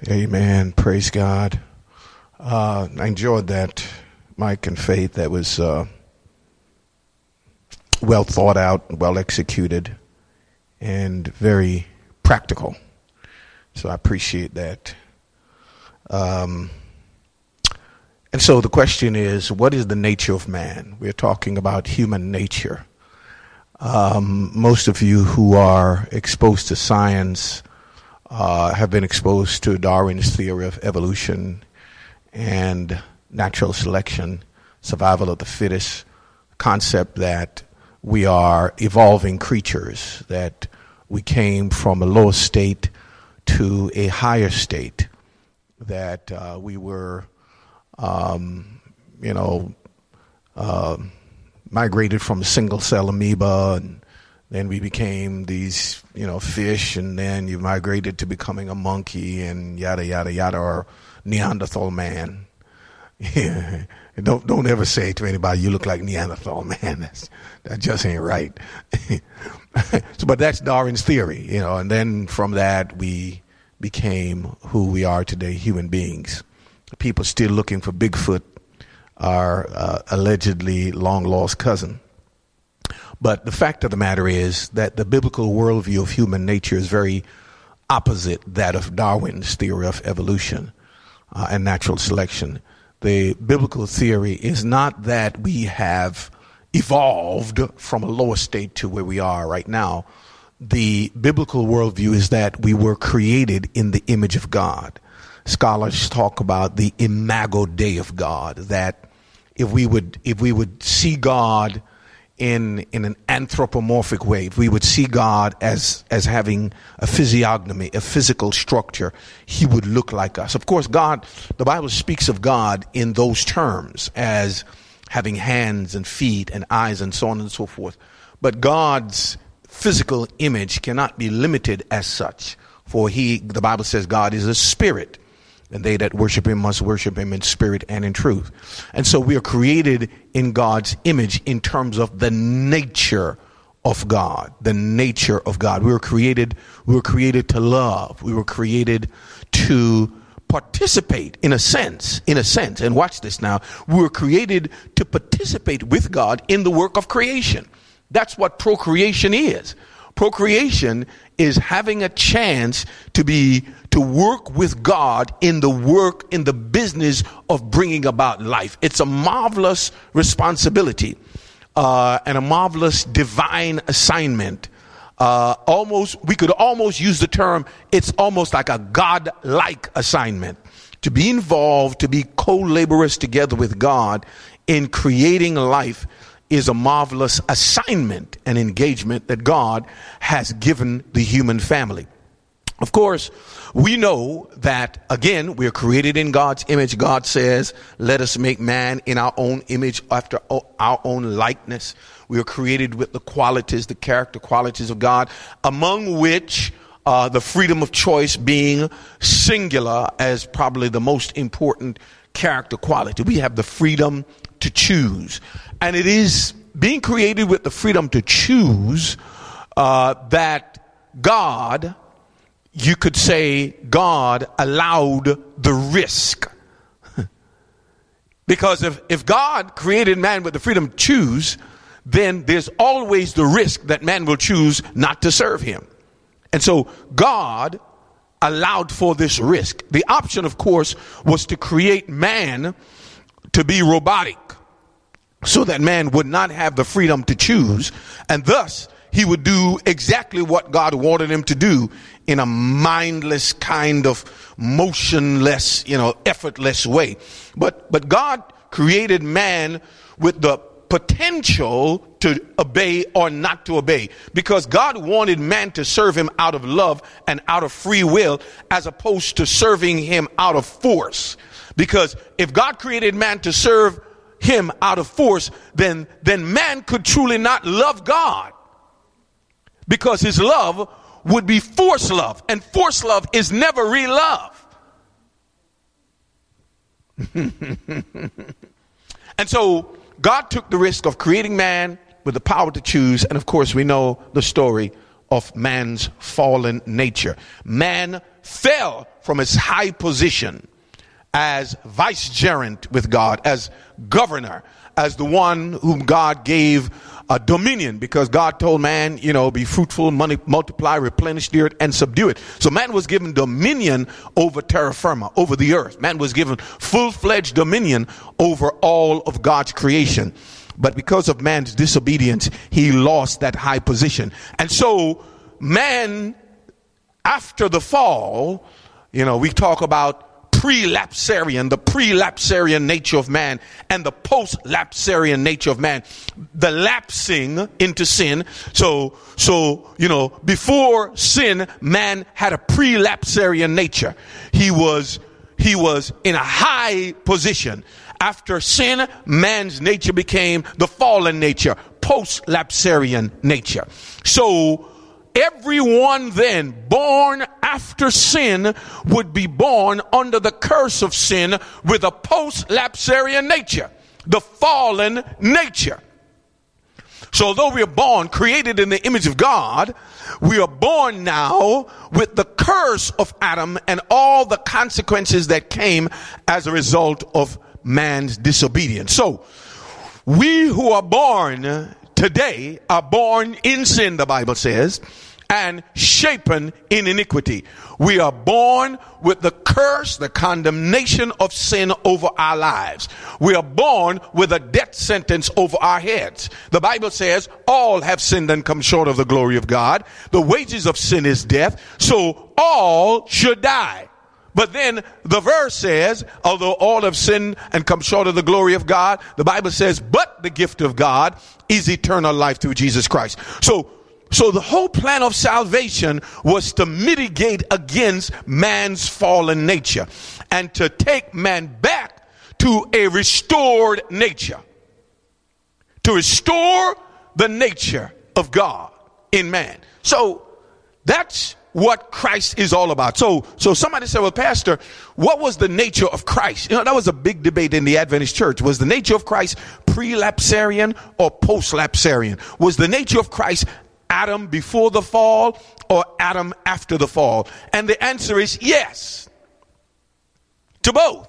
Amen. Praise God. I enjoyed that, Mike and Faith. That was well thought out, well executed, and very practical. So I appreciate that. And so the question is, what is the nature of man? We're talking about human nature. Most of you who are exposed to science have been exposed to Darwin's theory of evolution and natural selection, survival of the fittest, concept that we are evolving creatures, that we came from a lower state to a higher state, that we were, migrated from a single cell amoeba, and then we became these, fish, and then you migrated to becoming a monkey and yada, yada, yada, or Neanderthal man. Yeah. Don't ever say to anybody, you look like Neanderthal man. That just ain't right. But that's Darwin's theory, and then from that we became who we are today, human beings. People still looking for Bigfoot, our allegedly long-lost cousin. But the fact of the matter is that the biblical worldview of human nature is very opposite that of Darwin's theory of evolution and natural selection. The biblical theory is not that we have evolved from a lower state to where we are right now. The biblical worldview is that we were created in the image of God. Scholars talk about the imago Dei of God, that if we would see God in an anthropomorphic way, if we would see God as having a physiognomy, a physical structure, he would look like us. Of course, God, the Bible speaks of God in those terms as having hands and feet and eyes and so on and so forth. But God's physical image cannot be limited as such, for the Bible says God is a spirit, and they that worship him must worship him in spirit and in truth. And so we are created in God's image in terms of the nature of God, the nature of God. We were created to love. We were created to participate in a sense, and watch this now. We were created to participate with God in the work of creation. That's what procreation is. Procreation is having a chance to work with God in the business of bringing about life. It's a marvelous responsibility and a marvelous divine assignment. We could almost use the term, it's almost like a God-like assignment. To be involved, to be co-laborers together with God in creating life is a marvelous assignment and engagement that God has given the human family. Of course, we know that, again, we're created in God's image. God says, let us make man in our own image, after our own likeness. We are created with the character qualities of God, among which the freedom of choice being singular as probably the most important character quality. We have the freedom to choose. And it is being created with the freedom to choose that God, you could say God allowed the risk. Because if God created man with the freedom to choose, then there's always the risk that man will choose not to serve him. And so God allowed for this risk. The option, of course, was to create man to be robotic, so that man would not have the freedom to choose, and thus he would do exactly what God wanted him to do in a mindless kind of motionless, effortless way. But God created man with the potential to obey or not to obey, because God wanted man to serve him out of love and out of free will, as opposed to serving him out of force. Because if God created man to serve him out of force, then man could truly not love God, because his love would be force love, and force love is never real love. And so God took the risk of creating man with the power to choose, and of course we know the story of man's fallen nature. Man fell from his high position as vicegerent with God, as governor, as the one whom God gave a dominion, because God told man, be fruitful, multiply, replenish the earth, and subdue it. So man was given dominion over terra firma, over the earth. Man was given full-fledged dominion over all of God's creation. But because of man's disobedience, he lost that high position. And so man, after the fall, we talk about the pre-lapsarian nature of man and the post-lapsarian nature of man, the lapsing into sin. So before sin, man had a pre-lapsarian nature. He was in a high position. After sin, man's nature became the fallen nature, post-lapsarian nature. So everyone then born after sin would be born under the curse of sin with a post-lapsarian nature, the fallen nature. So although we are born, created in the image of God, we are born now with the curse of Adam and all the consequences that came as a result of man's disobedience. So we who are born today are born in sin, the Bible says, and shapen in iniquity. We are born with the curse, the condemnation of sin over our lives. We are born with a death sentence over our heads. The Bible says all have sinned and come short of the glory of God. The wages of sin is death, so all should die. But then the verse says, although all have sinned and come short of the glory of God, the Bible says, but the gift of God is eternal life through Jesus Christ. So the whole plan of salvation was to mitigate against man's fallen nature and to take man back to a restored nature, to restore the nature of God in man. So that's what Christ is all about. So somebody said, well, Pastor, what was the nature of Christ? That was a big debate in the Adventist church. Was the nature of Christ pre-lapsarian or post-lapsarian? Was the nature of Christ Adam before the fall or Adam after the fall? And the answer is yes to both.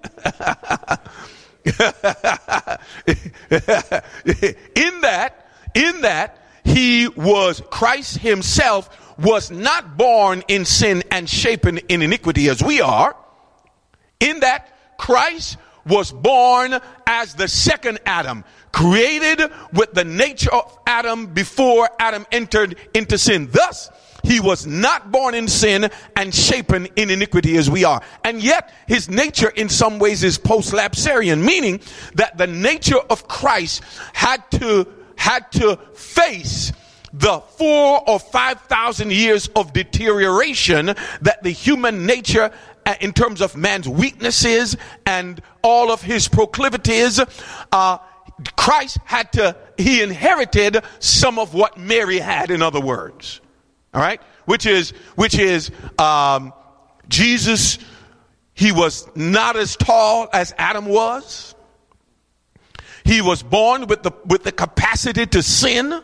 in that Christ himself was not born in sin and shapen in iniquity as we are. In that Christ was born as the second Adam, created with the nature of Adam before Adam entered into sin. Thus, he was not born in sin and shapen in iniquity as we are. And yet, his nature in some ways is post-lapsarian, meaning that the nature of Christ had to face the 4,000 or 5,000 years of deterioration that the human nature, in terms of man's weaknesses and all of his proclivities, Christ he inherited some of what Mary had, in other words. All right? Which is Jesus, he was not as tall as Adam was. He was born with the capacity to sin.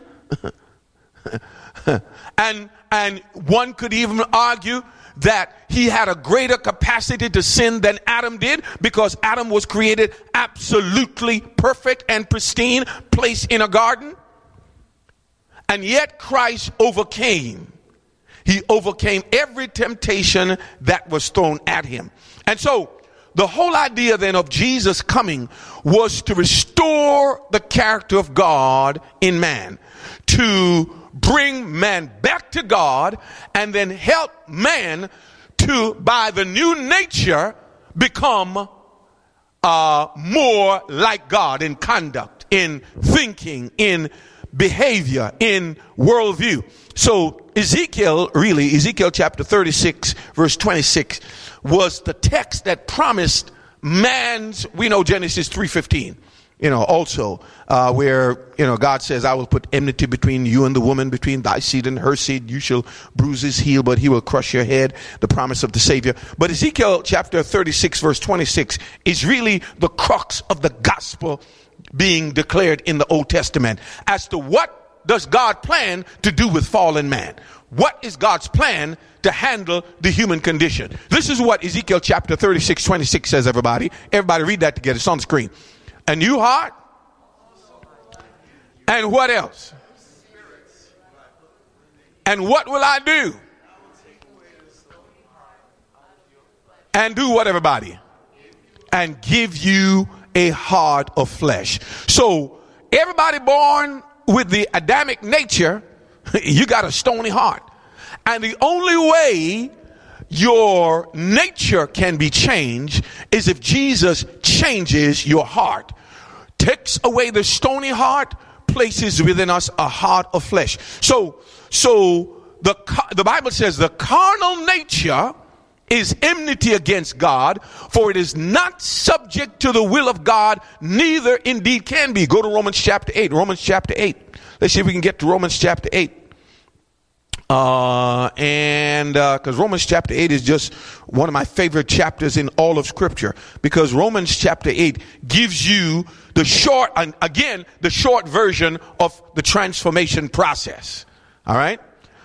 and one could even argue that he had a greater capacity to sin than Adam did, because Adam was created absolutely perfect and pristine, placed in a garden. And yet Christ overcame. He overcame every temptation that was thrown at him. And so the whole idea then of Jesus coming was to restore the character of God in man, to bring man back to God, and then help man to, by the new nature, become more like God in conduct, in thinking, in behavior, in worldview. So Ezekiel chapter 36 verse 26 was the text that promised man's, we know Genesis 3:15, also where, God says, I will put enmity between you and the woman, between thy seed and her seed. You shall bruise his heel, but he will crush your head, the promise of the Savior. But Ezekiel chapter 36 verse 26 is really the crux of the gospel being declared in the Old Testament as to what does God plan to do with fallen man. what is God's plan to handle the human condition. This is what Ezekiel chapter 36:26 says, everybody. Everybody read that together. It's on the screen. A new heart. And what else? And what will I do? And do what, everybody? And give you a heart of flesh. So everybody born with the Adamic nature, you got a stony heart. And the only way your nature can be changed is if Jesus changes your heart. Takes away the stony heart, places within us a heart of flesh. So the Bible says the carnal nature is enmity against God, for it is not subject to the will of God, neither indeed can be. Go to Romans chapter 8. Romans chapter 8. Let's see if we can get to Romans chapter 8. Because Romans chapter 8 is just one of my favorite chapters in all of Scripture, because Romans chapter 8 gives you the short version of the transformation process. All right.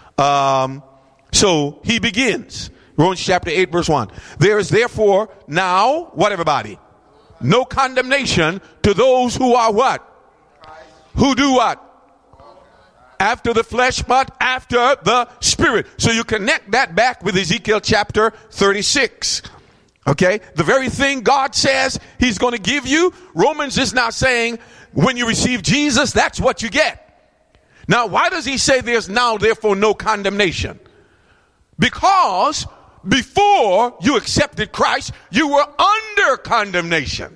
So he begins. Romans chapter 8 verse 1. There is therefore now, what, everybody? No condemnation to those who are what? Who do what? After the flesh, but after the spirit. So you connect that back with Ezekiel chapter 36. Okay? The very thing God says he's going to give you, Romans is now saying when you receive Jesus, that's what you get. Now, why does he say there's now therefore no condemnation? Because before you accepted Christ, you were under condemnation.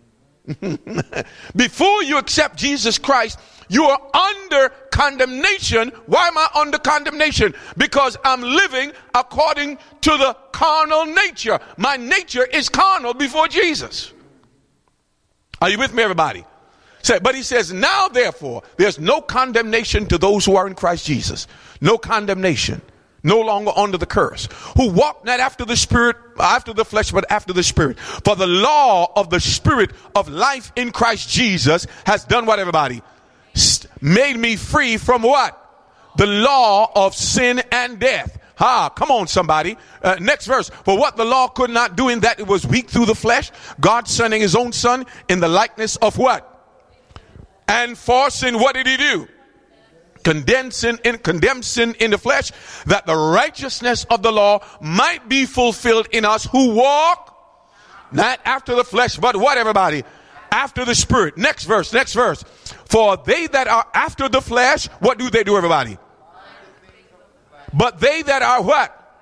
Before you accept Jesus Christ, you are under condemnation. Why am I under condemnation? Because I'm living according to the carnal nature. My nature is carnal before Jesus. Are you with me, everybody? But he says, now therefore, there's no condemnation to those who are in Christ Jesus. No condemnation. No longer under the curse. Who walk not after the spirit, after the flesh, but after the spirit. For the law of the spirit of life in Christ Jesus has done what, everybody? Made me free from what? The law of sin and death. Come on, somebody. Next verse. For what the law could not do, in that it was weak through the flesh, God sending his own son in the likeness of what? And for sin, what did he do? Condemn sin in the flesh, that the righteousness of the law might be fulfilled in us who walk not after the flesh, but what, everybody? After the spirit. Next verse. For they that are after the flesh, what do they do, everybody? But they that are what?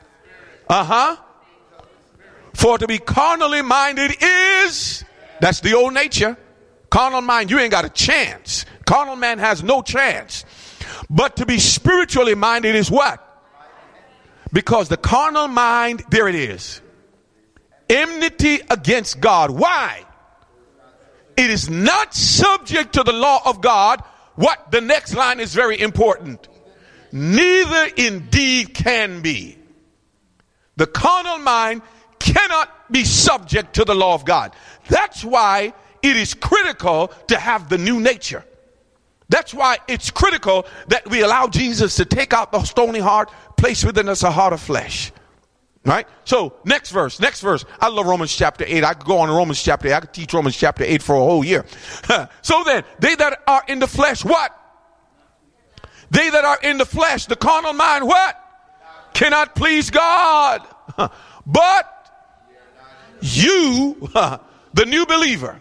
For to be carnally minded is, that's the old nature. Carnal mind, you ain't got a chance. Carnal man has no chance. But to be spiritually minded is what? Because the carnal mind, there it is. Enmity against God. Why? It is not subject to the law of God. What? The next line is very important. Neither indeed can be. The carnal mind cannot be subject to the law of God. That's why it is critical to have the new nature. That's why it's critical that we allow Jesus to take out the stony heart, place within us a heart of flesh. Right? So, next verse. I love Romans chapter 8. I could go on to Romans chapter 8. I could teach Romans chapter 8 for a whole year. So then, they that are in the flesh, what? They that are in the flesh, the carnal mind, what? Cannot please God. But you, the new believer,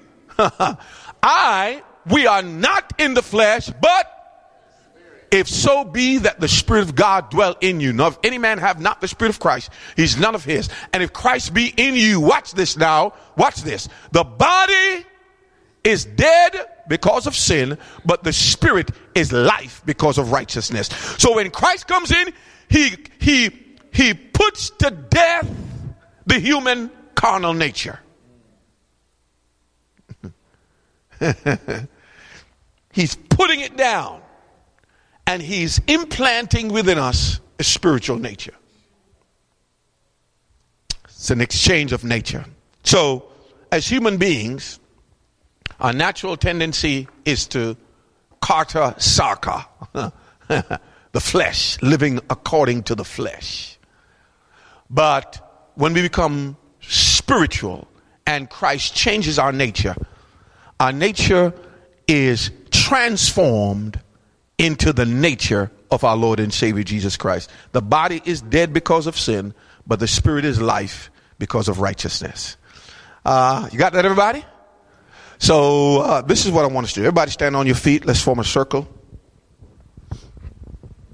we are not in the flesh, but if so be that the Spirit of God dwell in you. Now, if any man have not the Spirit of Christ, he's none of his. And if Christ be in you, watch this now, watch this. The body is dead because of sin, but the Spirit is life because of righteousness. So when Christ comes in, he puts to death the human carnal nature. He's putting it down. And he's implanting within us a spiritual nature. It's an exchange of nature. So, as human beings, our natural tendency is to kata sarka. the flesh, living according to the flesh. But when we become spiritual and Christ changes our nature is transformed into the nature of our Lord and Savior Jesus Christ. The body is dead because of sin, but the spirit is life because of righteousness. You got that, everybody? So this is what I want us to do. Everybody stand on your feet. Let's form a circle.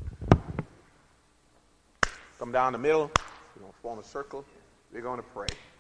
Come down the middle. We're going to form a circle. We're going to pray.